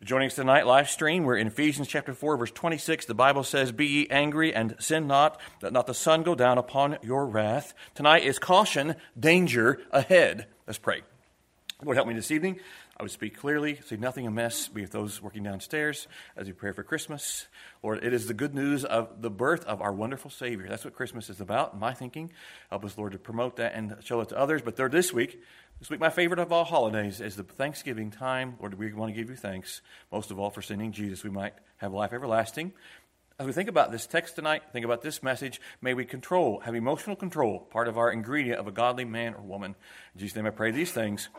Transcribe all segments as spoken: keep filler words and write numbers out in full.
Joining us tonight, live stream, we're in Ephesians chapter four, verse twenty-six. The Bible says, "Be ye angry and sin not, that not the sun go down upon your wrath." Tonight is caution, danger ahead. Let's pray. Lord, help me this evening. I would speak clearly, say nothing amiss, be with those working downstairs as we pray for Christmas. Lord, it is the good news of the birth of our wonderful Savior. That's what Christmas is about, in my thinking. Help us, Lord, to promote that and show it to others. But third, this week, this week my favorite of all holidays is the Thanksgiving time. Lord, we want to give you thanks, most of all for sending Jesus. We might have life everlasting. As we think about this text tonight, think about this message, may we control, have emotional control, part of our ingredient of a godly man or woman. In Jesus' name I pray these things.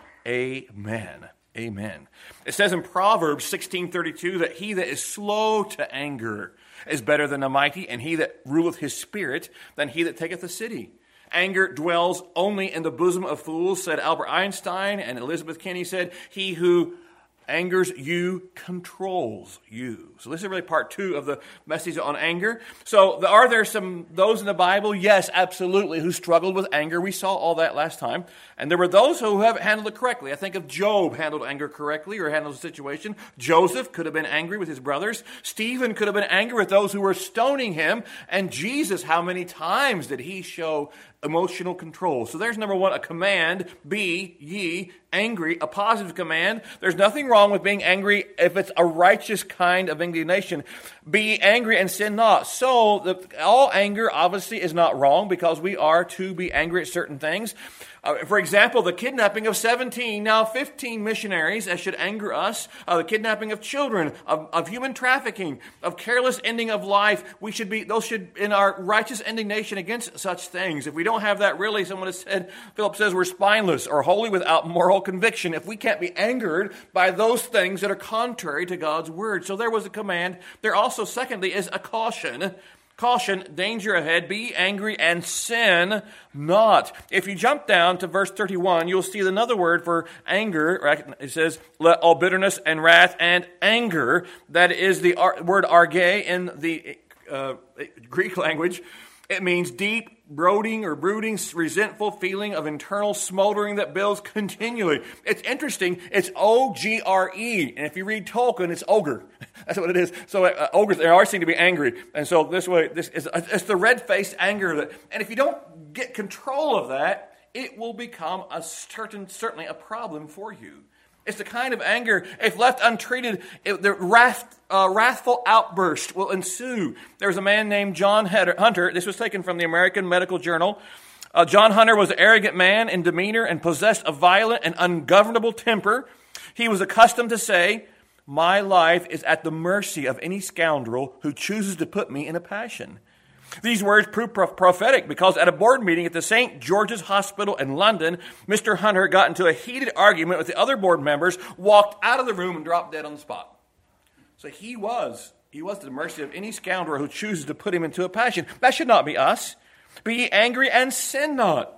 Amen. Amen. It says in Proverbs sixteen thirty-two that he that is slow to anger is better than the mighty, and he that ruleth his spirit than he that taketh a city. Anger dwells only in the bosom of fools, said Albert Einstein, and Elizabeth Kennedy said, he who angers you controls you. So this is really part two of the message on anger. So are there some those in the Bible? Yes, absolutely, who struggled with anger. We saw all that last time. And there were those who have handled it correctly. I think if Job handled anger correctly or handled the situation. Joseph could have been angry with his brothers. Stephen could have been angry with those who were stoning him. And Jesus, how many times did he show emotional control? So there's number one, a command, be ye angry, a positive command. There's nothing wrong with being angry if it's a righteous kind of indignation. Be ye angry and sin not. So the, all anger obviously is not wrong because we are to be angry at certain things. Uh, for example, the kidnapping of seventeen, now fifteen missionaries, that should anger us. Uh, the kidnapping of children, of, of human trafficking, of careless ending of life. We should be, those should, in our righteous indignation against such things. If we don't have that, really, someone has said, Philip says we're spineless or wholly without moral conviction if we can't be angered by those things that are contrary to God's word. So there was a command. There also, secondly, is a caution. Caution, danger ahead, be angry and sin not. If you jump down to verse thirty-one, you'll see another word for anger. It says, let all bitterness and wrath and anger. That is the word arge in the uh, Greek language. It means deep, brooding or brooding, resentful feeling of internal smoldering that builds continually. It's interesting. It's O G R E. And if you read Tolkien, it's ogre. That's what it is. So uh, ogres, they always seem to be angry. And so this way, this is it's the red-faced anger. That, and if you don't get control of that, it will become a certain, certainly a problem for you. It's the kind of anger, if left untreated, it, the wrath, uh, wrathful outburst will ensue. There was a man named John Hunter. This was taken from the American Medical Journal. Uh, John Hunter was an arrogant man in demeanor and possessed a violent and ungovernable temper. He was accustomed to say, my life is at the mercy of any scoundrel who chooses to put me in a passion. These words prove prophetic because at a board meeting at the Saint George's Hospital in London, Mister Hunter got into a heated argument with the other board members, walked out of the room and dropped dead on the spot. So he was, he was at the mercy of any scoundrel who chooses to put him into a passion. That should not be us. Be ye angry and sin not.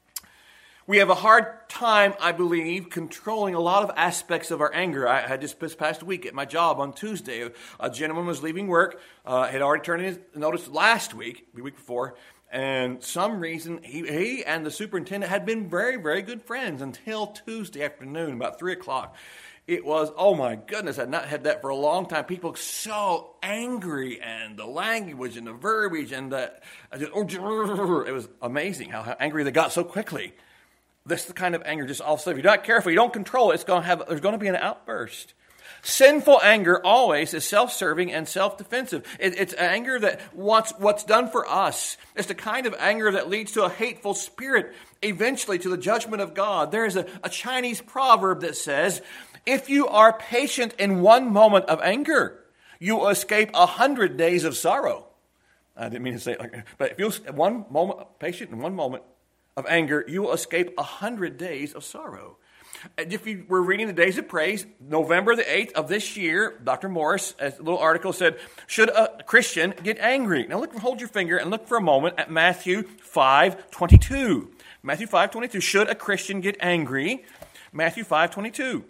We have a hard time, I believe, controlling a lot of aspects of our anger. I had just this past week at my job on Tuesday, a gentleman was leaving work, uh, had already turned in his notice last week, the week before, and some reason he, he and the superintendent had been very, very good friends until Tuesday afternoon, about three o'clock. It was, oh my goodness, I'd not had that for a long time. People so angry, and the language and the verbiage, and the, it was amazing how angry they got so quickly. This is the kind of anger just all of a sudden, if you're not careful, you don't control it, it's going to have, there's going to be an outburst. Sinful anger always is self-serving and self-defensive. It, it's anger that wants what's done for us. It's the kind of anger that leads to a hateful spirit, eventually to the judgment of God. There is a, a Chinese proverb that says, if you are patient in one moment of anger, you will escape a hundred days of sorrow. I didn't mean to say it like that, but if you're one moment patient in one moment of anger, you will escape a hundred days of sorrow. And if you were reading the Days of Praise, November the eighth of this year, Doctor Morris, a little article said, should a Christian get angry? Now look, hold your finger and look for a moment at Matthew five twenty-two. Matthew five twenty-two, should a Christian get angry? Matthew five twenty-two.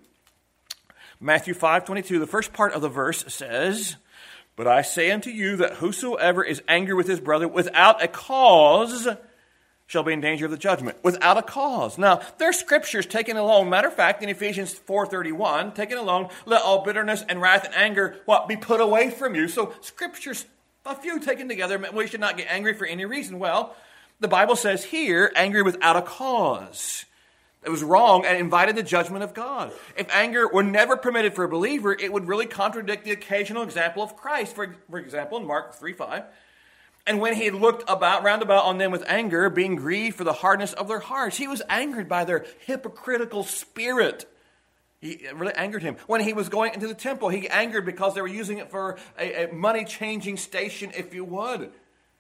Matthew five twenty-two, the first part of the verse says, but I say unto you that whosoever is angry with his brother without a cause shall be in danger of the judgment without a cause. Now, there's scriptures taken alone. Matter of fact, in Ephesians four thirty-one, taken alone, let all bitterness and wrath and anger, what, be put away from you. So scriptures, a few taken together, we should not get angry for any reason. Well, the Bible says here, angry without a cause. It was wrong and invited the judgment of God. If anger were never permitted for a believer, it would really contradict the occasional example of Christ. For, for example, in Mark three five, and when he looked about, round about on them with anger, being grieved for the hardness of their hearts, he was angered by their hypocritical spirit. He, it really angered him. When he was going into the temple, he angered because they were using it for a, a money-changing station, if you would.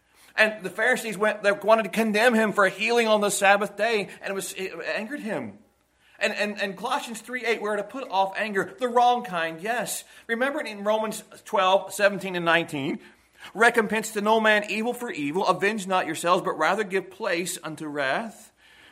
And the Pharisees went, they wanted to condemn him for healing on the Sabbath day, and it was it angered him. And, and, and Colossians three eight, we're to put off anger, the wrong kind, yes. Remember in Romans twelve seventeen and nineteen, recompense to no man evil for evil, avenge not yourselves, but rather give place unto wrath.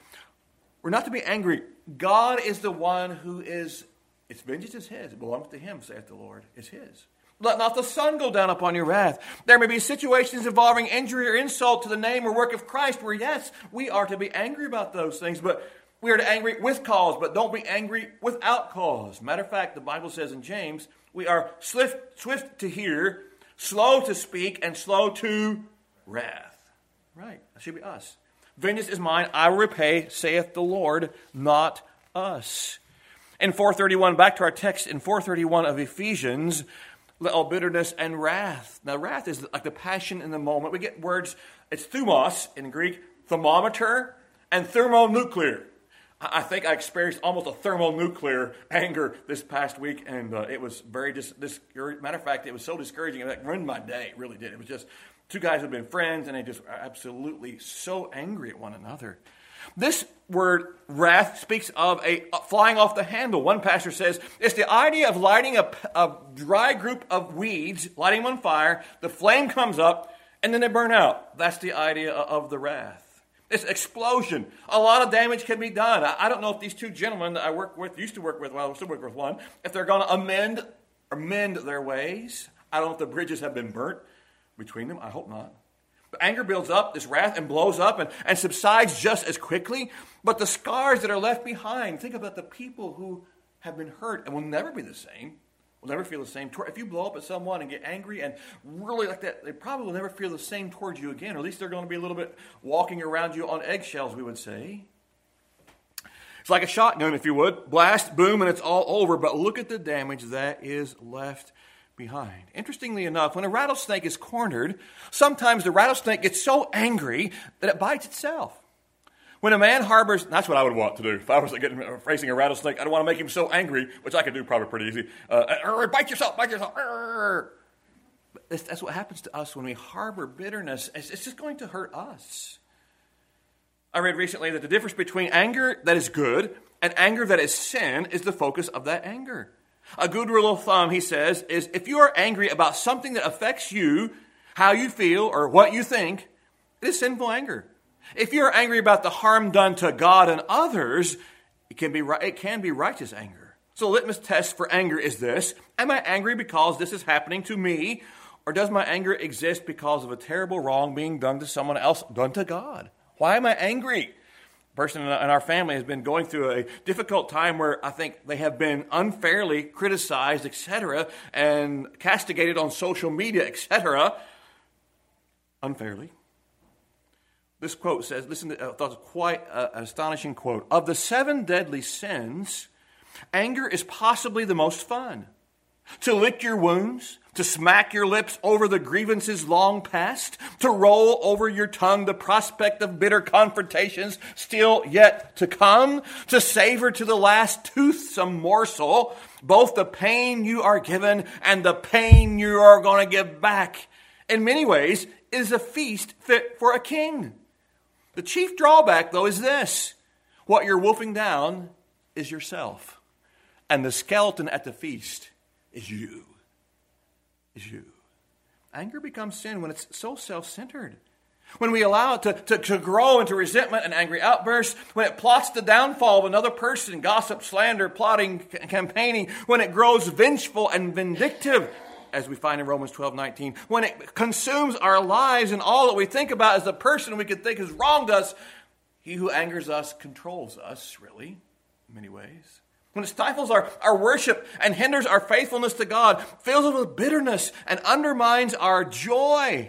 We're not to be angry. God is the one who is, its vengeance is his. It belongs to him, saith the Lord. It's his. Let not the sun go down upon your wrath. There may be situations involving injury or insult to the name or work of Christ where, yes, we are to be angry about those things, but we are to be angry with cause, but don't be angry without cause. Matter of fact, the Bible says in James, we are swift, swift to hear, slow to speak, and slow to wrath. Right, that should be us. Vengeance is mine, I will repay, saith the Lord, not us. In four thirty-one, back to our text in four thirty-one of Ephesians, let all bitterness and wrath. Now, wrath is like the passion in the moment. We get words, it's thumos in Greek, thermometer, and thermonuclear. I think I experienced almost a thermonuclear anger this past week, and uh, it was very dis- discouraging. Matter of fact, it was so discouraging, it ruined my day. It really did. It was just two guys who had been friends, and they just are absolutely so angry at one another. This word, wrath, speaks of a flying off the handle. One pastor says, it's the idea of lighting a, a dry group of weeds, lighting them on fire, the flame comes up, and then they burn out. That's the idea of the wrath. It's explosion. A lot of damage can be done. I, I don't know if these two gentlemen that I work with, used to work with, well, I still work with one, if they're going to amend or mend their ways. I don't know if the bridges have been burnt between them. I hope not. But anger builds up, this wrath, and blows up and, and subsides just as quickly. But the scars that are left behind, think about the people who have been hurt and will never be the same, will never feel the same. If you blow up at someone and get angry and really like that, they probably will never feel the same towards you again. Or at least they're going to be a little bit walking around you on eggshells, we would say. It's like a shotgun, if you would. Blast, boom, and it's all over. But look at the damage that is left behind. Interestingly enough, when a rattlesnake is cornered, sometimes the rattlesnake gets so angry that it bites itself. When a man harbors, that's what I would want to do. If I was getting, facing a rattlesnake, I'd want to make him so angry, which I could do probably pretty easy. Uh, bite yourself, bite yourself. But that's what happens to us when we harbor bitterness. It's, it's just going to hurt us. I read recently that the difference between anger that is good and anger that is sin is the focus of that anger. A good rule of thumb, he says, is if you are angry about something that affects you, how you feel, or what you think, it is sinful anger. If you're angry about the harm done to God and others, it can be it can be righteous anger. So the litmus test for anger is this: am I angry because this is happening to me, or does my anger exist because of a terrible wrong being done to someone else, done to God? Why am I angry? A person in our family has been going through a difficult time where I think they have been unfairly criticized, et cetera, and castigated on social media, et cetera, unfairly. This quote says, listen, to, I thought it was quite a, an astonishing quote. Of the seven deadly sins, anger is possibly the most fun. To lick your wounds, to smack your lips over the grievances long past, to roll over your tongue the prospect of bitter confrontations still yet to come, to savor to the last toothsome morsel both the pain you are given and the pain you are going to give back. In many ways, it is a feast fit for a king. The chief drawback, though, is this: what you're wolfing down is yourself, and the skeleton at the feast is you. Is you. Anger becomes sin when it's so self-centered. When we allow it to, to, to grow into resentment and angry outbursts, when it plots the downfall of another person, gossip, slander, plotting, campaigning, when it grows vengeful and vindictive, as we find in Romans twelve nineteen, when it consumes our lives and all that we think about is the person we could think has wronged us, He who angers us controls us, really, in many ways. When it stifles our, our worship and hinders our faithfulness to God, fills us with bitterness and undermines our joy.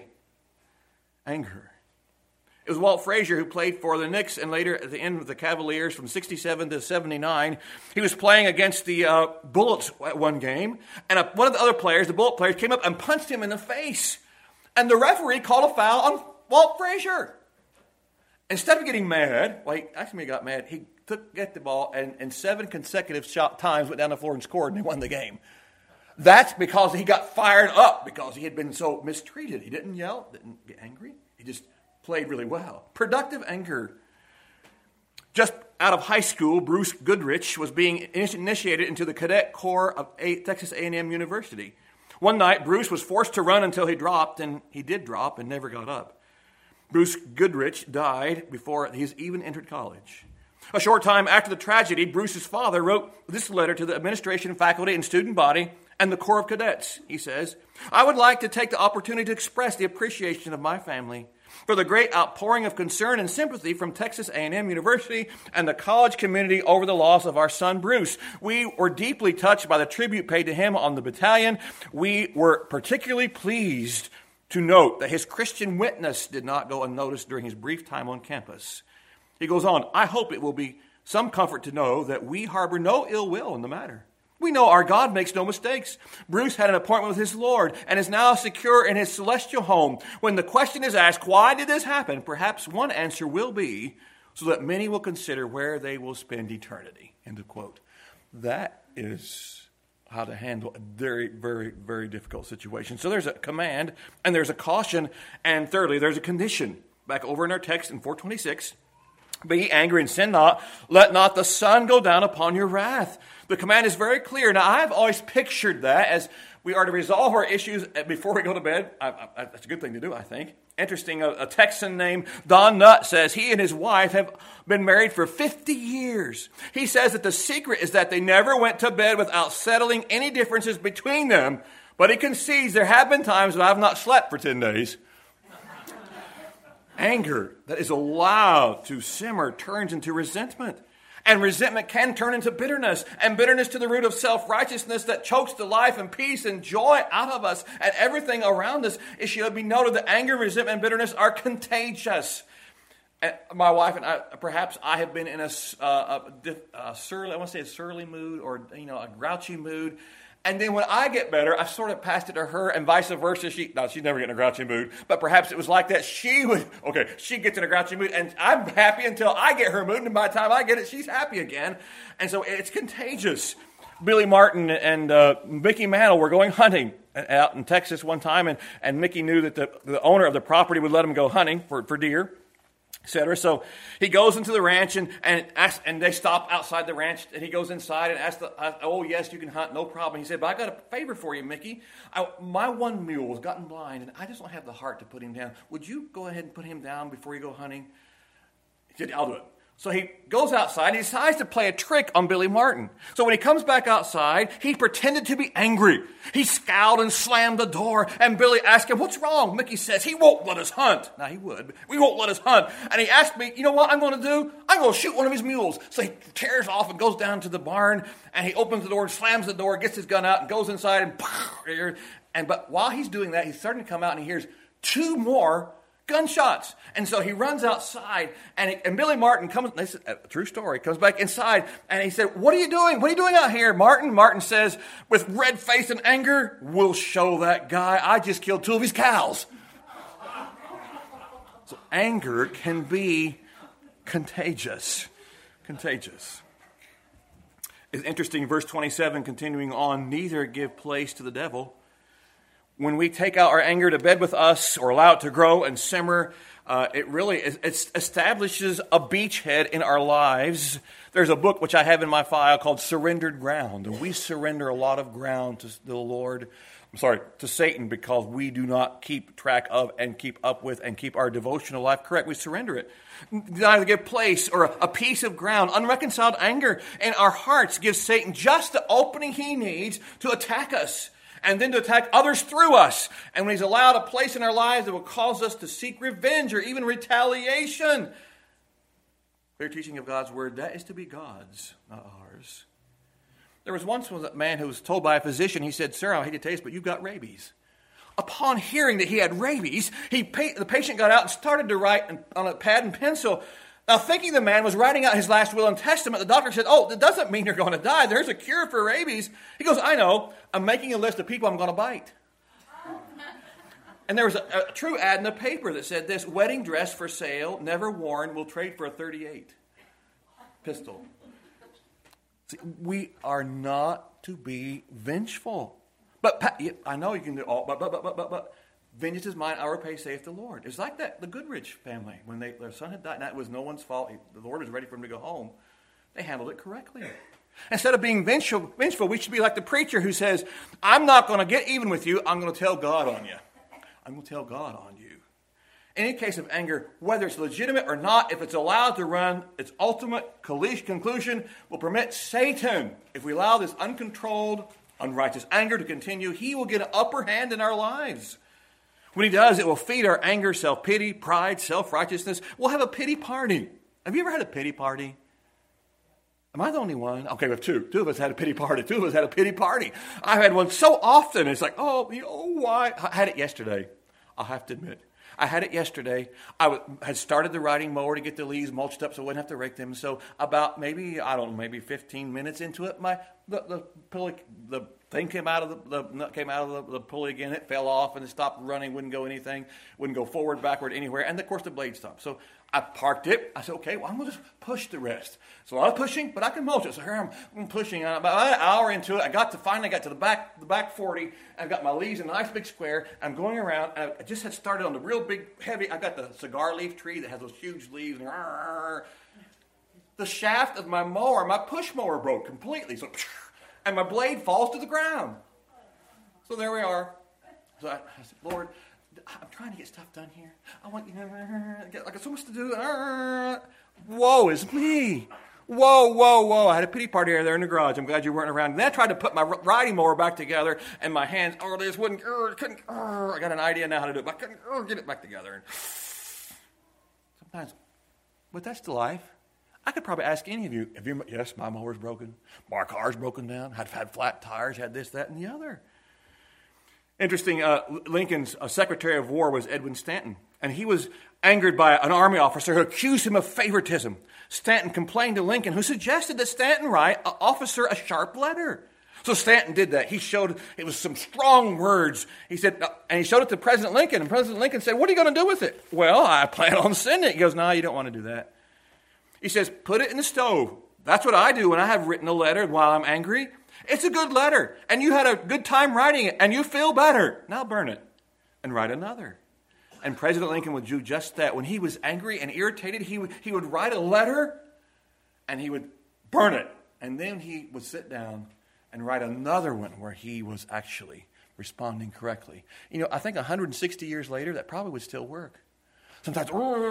Anger. It was Walt Frazier who played for the Knicks and later at the end of the Cavaliers from sixty-seven to seventy-nine. He was playing against the uh, Bullets at one game, and a, one of the other players, the Bullet players, came up and punched him in the face. And the referee called a foul on Walt Frazier. Instead of getting mad, well, he actually got mad. He took get the ball and, and seven consecutive shot times went down the floor and scored, and they won the game. That's because he got fired up because he had been so mistreated. He didn't yell, didn't get angry. He just played really well. Productive anger. Just out of high school, Bruce Goodrich was being initiated into the cadet corps of Texas A and M University. One night, Bruce was forced to run until he dropped, and he did drop and never got up. Bruce Goodrich died before he's even entered college. A short time after the tragedy, Bruce's father wrote this letter to the administration, faculty, and student body and the Corps of Cadets. He says, "I would like to take the opportunity to express the appreciation of my family for the great outpouring of concern and sympathy from Texas A and M University and the college community over the loss of our son Bruce. We were deeply touched by the tribute paid to him on the battalion. We were particularly pleased to note that his Christian witness did not go unnoticed during his brief time on campus." He goes on, "I hope it will be some comfort to know that we harbor no ill will in the matter. We know our God makes no mistakes. Bruce had an appointment with his Lord and is now secure in his celestial home. When the question is asked, why did this happen? Perhaps one answer will be so that many will consider where they will spend eternity." End of quote. That is how to handle a very, very, very difficult situation. So there's a command and there's a caution. And thirdly, there's a condition. Back over in our text in four twenty-six. "Be angry and sin not. Let not the sun go down upon your wrath." The command is very clear. Now, I've always pictured that as we are to resolve our issues before we go to bed. I, I, that's a good thing to do, I think. Interesting, a, a Texan named Don Nutt says he and his wife have been married for fifty years. He says that the secret is that they never went to bed without settling any differences between them. But he concedes there have been times that I've not slept for ten days. Anger that is allowed to simmer turns into resentment. And resentment can turn into bitterness. And bitterness to the root of self-righteousness that chokes the life and peace and joy out of us and everything around us. It should be noted that anger, resentment, and bitterness are contagious. And my wife and I, perhaps I have been in a, uh, a, a surly, I want to say a surly mood or, you know, a grouchy mood. And then when I get better, I sort of passed it to her and vice versa. She, no, she's never getting in a grouchy mood, but perhaps it was like that. She would, okay, she gets in a grouchy mood and I'm happy until I get her mood. And by the time I get it, she's happy again. And so it's contagious. Billy Martin and uh, Mickey Mantle were going hunting out in Texas one time. And, and Mickey knew that the, the owner of the property would let him go hunting for, for deer, et cetera. So he goes into the ranch and and, asks, and they stop outside the ranch. And he goes inside and asks, the, "Oh, yes, you can hunt, no problem." He said, "But I got a favor for you, Mickey. I, my one mule has gotten blind, and I just don't have the heart to put him down. Would you go ahead and put him down before you go hunting?" He said, "I'll do it." So he goes outside and he decides to play a trick on Billy Martin. So when he comes back outside, he pretended to be angry. He scowled and slammed the door, and Billy asked him, "What's wrong?" Mickey says, "He won't let us hunt." Now, he would, but we won't let us hunt. And he asked me, "You know what I'm going to do? I'm going to shoot one of his mules." So he tears off and goes down to the barn, and he opens the door and slams the door, gets his gun out, and goes inside. And, and but while he's doing that, he's starting to come out, and he hears two more gunshots. And so he runs outside, and, he, and Billy Martin comes, this is a true story, comes back inside, and he said, "What are you doing? What are you doing out here, Martin?" Martin says, with red face and anger, "We'll show that guy. I just killed two of his cows." So anger can be contagious. Contagious. It's interesting, verse twenty-seven, continuing on, "Neither give place to the devil." When we take out our anger to bed with us or allow it to grow and simmer, uh, it really is, it establishes a beachhead in our lives. There's a book which I have in my file called Surrendered Ground. And we surrender a lot of ground to the Lord, I'm sorry, to Satan, because we do not keep track of and keep up with and keep our devotional life correct. We surrender it. Neither give place or a piece of ground. Unreconciled anger in our hearts gives Satan just the opening he needs to attack us, and then to attack others through us. And when he's allowed a place in our lives that will cause us to seek revenge or even retaliation, Clear teaching of God's word, that is to be God's, not ours. There was once a man who was told by a physician, he said, "Sir, I hate to tell you this, but you've got rabies." Upon hearing that he had rabies, he the patient got out and started to write on a pad and pencil. Now, thinking the man was writing out his last will and testament, the doctor said, "Oh, that doesn't mean you're going to die. There's a cure for rabies." He goes, "I know. I'm making a list of people I'm going to bite." And there was a, a true ad in the paper that said this: "Wedding dress for sale, never worn, will trade for a thirty-eight pistol." See, we are not to be vengeful. But I know you can do all, but, but, but, but, but, but, vengeance is mine, I will repay, saith the Lord. It's like that, the Goodrich family, when they, their son had died, and that was no one's fault. The Lord was ready for him to go home. They handled it correctly. Instead of being vengeful, vengeful, we should be like the preacher who says, "I'm not going to get even with you. I'm going to tell God on you. I'm going to tell God on you." Any case of anger, whether it's legitimate or not, if it's allowed to run, its ultimate conclusion will permit Satan, if we allow this uncontrolled, unrighteous anger to continue, he will get an upper hand in our lives. When he does, it will feed our anger, self-pity, pride, self-righteousness. We'll have a pity party. Have you ever had a pity party? Am I the only one? Okay, we have two. Two of us had a pity party. Two of us had a pity party. I've had one so often. It's like, oh, you know why? I had it yesterday. I'll have to admit. I had it yesterday. I w- had started the riding mower to get the leaves mulched up so I wouldn't have to rake them. So about maybe, I don't know, maybe fifteen minutes into it, my the the, pulley, the thing came out of the, the nut came out of the, the pulley again. It fell off and it stopped running, wouldn't go anything, wouldn't go forward, backward, anywhere. And of course the blade stopped. So I parked it. I said, okay, well, I'm going to just push the rest. So a lot of pushing, but I can mulch it. So here I'm, I'm pushing. About an hour into it, I got to finally got to the back the back forty. I've got my leaves in a nice big square. I'm going around. And I just had started on the real big, heavy. I got the cigar leaf tree that has those huge leaves. And the shaft of my mower, my push mower broke completely. So, and my blade falls to the ground. So there we are. So I, I said, Lord, I'm trying to get stuff done here. I want you to get like so much to do. Woe is me. Whoa, whoa, whoa. I had a pity party there in the garage. I'm glad you weren't around. And then I tried to put my riding mower back together, and my hands, oh, they just wouldn't, uh, couldn't, uh, I got an idea now how to do it, but I couldn't uh, get it back together. Sometimes, but that's the life. I could probably ask any of you, have you, yes, my mower's broken. My car's broken down. I've had flat tires, had this, that, and the other. Interesting, uh, Lincoln's uh, Secretary of War was Edwin Stanton, and he was angered by an army officer who accused him of favoritism. Stanton complained to Lincoln, who suggested that Stanton write an officer a sharp letter. So Stanton did that. He showed, it was some strong words. He said, uh, and he showed it to President Lincoln, and President Lincoln said, "What are you going to do with it?" "Well, I plan on sending it." He goes, "No, you don't want to do that." He says, "Put it in the stove." That's what I do when I have written a letter while I'm angry. It's a good letter, and you had a good time writing it, and you feel better. Now burn it and write another. And President Lincoln would do just that. When he was angry and irritated, he would, he would write a letter, and he would burn it. And then he would sit down and write another one where he was actually responding correctly. You know, I think one hundred sixty years later, that probably would still work. Sometimes,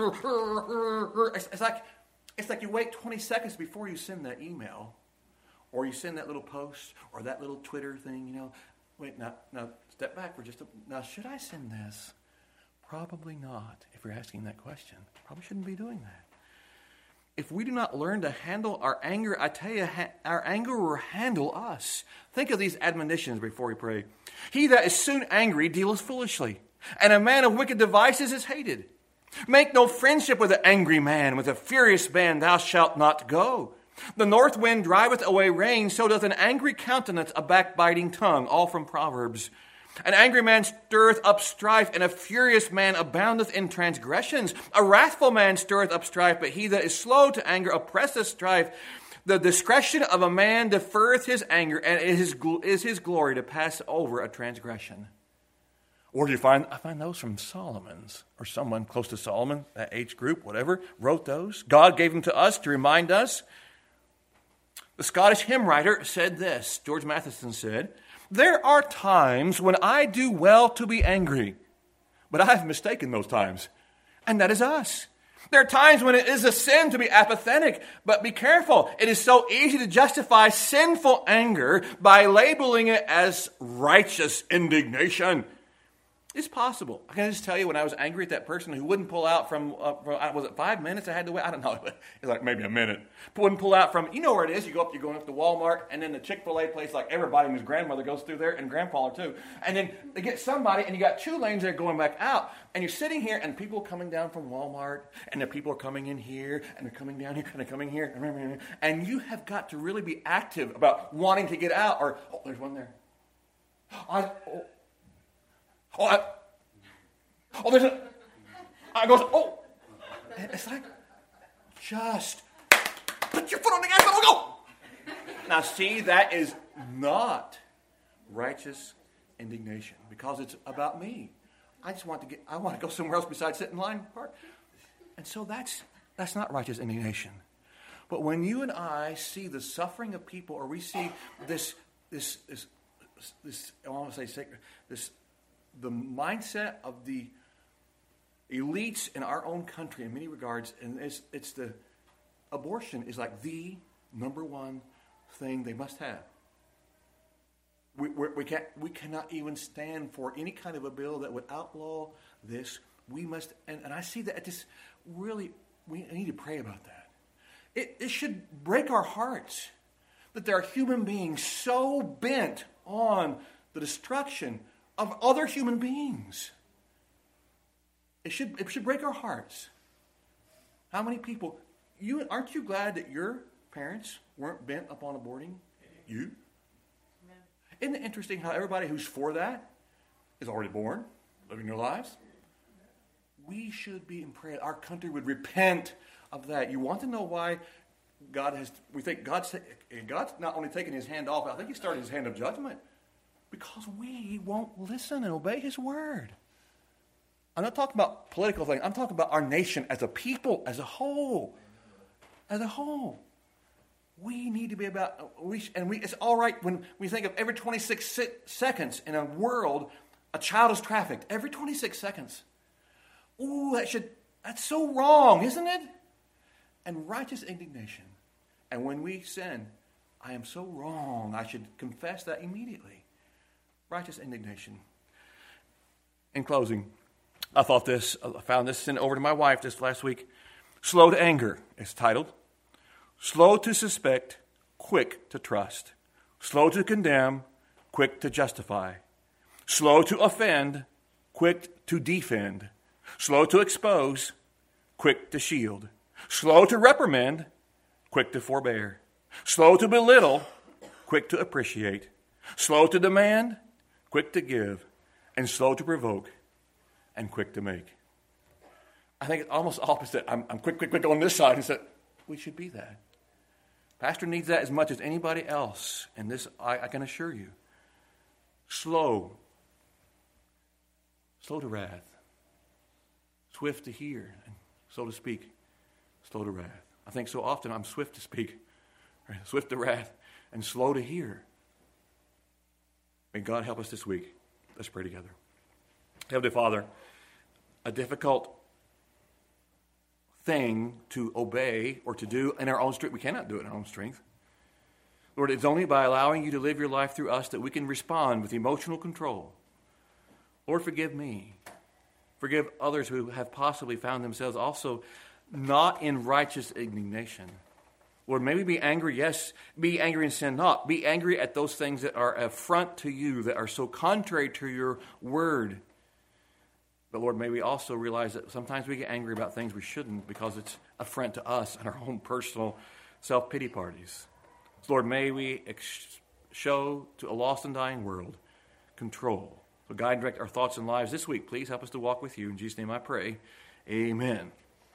it's like, it's like you wait twenty seconds before you send that email. Or you send that little post or that little Twitter thing, you know. Wait, now, now step back for just a... Now, should I send this? Probably not, if you're asking that question. Probably shouldn't be doing that. If we do not learn to handle our anger, I tell you, ha- our anger will handle us. Think of these admonitions before we pray. He that is soon angry dealeth foolishly, and a man of wicked devices is hated. Make no friendship with an angry man, with a furious man thou shalt not go. The north wind driveth away rain, so doth an angry countenance a backbiting tongue. All from Proverbs. An angry man stirreth up strife, and a furious man aboundeth in transgressions. A wrathful man stirreth up strife, but he that is slow to anger oppresseth strife. The discretion of a man deferreth his anger, and it is, is his glory to pass over a transgression. Or do you find, I find those from Solomon's, or someone close to Solomon, that age group, whatever, wrote those. God gave them to us to remind us. The Scottish hymn writer said this, George Matheson said, "There are times when I do well to be angry, but I have mistaken those times, and that is us. There are times when it is a sin to be apathetic, but be careful. It is so easy to justify sinful anger by labeling it as righteous indignation. It's possible. I can just tell you when I was angry at that person who wouldn't pull out from, uh, from was it five minutes I had to wait? I don't know. It's like maybe a minute. But wouldn't pull out from, you know where it is. You go up, you're going up to Walmart, and then the Chick-fil-A place, like everybody and his grandmother goes through there, and grandpa too. And then they get somebody, and you got two lanes there going back out, and you're sitting here, and people are coming down from Walmart, and the people are coming in here, and they're coming down here, and they're coming here, and you have got to really be active about wanting to get out, or, oh, there's one there. I, oh, oh, I, oh, there's a, I goes, oh. And it's like, just put your foot on the gas pedal, go. Now see, that is not righteous indignation because it's about me. I just want to get, I want to go somewhere else besides sit in line park. And so that's, that's not righteous indignation. But when you and I see the suffering of people, or we see this, this, this, this, I want to say sacred, this, the mindset of the elites in our own country in many regards, and it's, it's the abortion is like the number one thing they must have. We, we, we can't, we cannot even stand for any kind of a bill that would outlaw this. We must, and, and I see that it just really, we need to pray about that. It, it should break our hearts that there are human beings so bent on the destruction of other human beings. It should, it should break our hearts. How many people, you aren't you glad that your parents weren't bent upon aborting you? Isn't it interesting how everybody who's for that is already born, living their lives? We should be in prayer. Our country would repent of that. You want to know why God has, we think God's, God's not only taken his hand off, I think he started his hand of judgment because we won't listen and obey his word. I'm not talking about political things. I'm talking about our nation as a people, as a whole. As a whole. We need to be about, we, and we, it's all right when we think of every twenty-six si- seconds in a world, a child is trafficked. Every twenty-six seconds. Ooh, that should, that's so wrong, isn't it? And righteous indignation. And when we sin, I am so wrong, I should confess that immediately. Righteous indignation. In closing, I thought this, I found this, sent it over to my wife this last week. Slow to anger, it's titled. Slow to suspect, quick to trust. Slow to condemn, quick to justify. Slow to offend, quick to defend. Slow to expose, quick to shield. Slow to reprimand, quick to forbear. Slow to belittle, quick to appreciate. Slow to demand, quick to give. And slow to provoke, and quick to make. I think it's almost opposite. I'm, I'm quick, quick, quick on this side. And said, we should be that. Pastor needs that as much as anybody else. And this, I, I can assure you. Slow. Slow to wrath. Swift to hear and slow to speak. Slow to wrath. I think so often I'm swift to speak, right? Swift to wrath, and slow to hear. May God help us this week. Let's pray together. Heavenly Father, a difficult thing to obey or to do in our own strength. We cannot do it in our own strength. Lord, it's only by allowing you to live your life through us that we can respond with emotional control. Lord, forgive me. Forgive others who have possibly found themselves also not in righteous indignation. Lord, may we be angry, yes, be angry and sin not. Be angry at those things that are affront to you, that are so contrary to your word. But Lord, may we also realize that sometimes we get angry about things we shouldn't because it's affront to us and our own personal self-pity parties. So Lord, may we ex- show to a lost and dying world control. So guide and direct our thoughts and lives this week. Please help us to walk with you. In Jesus' name I pray. Amen.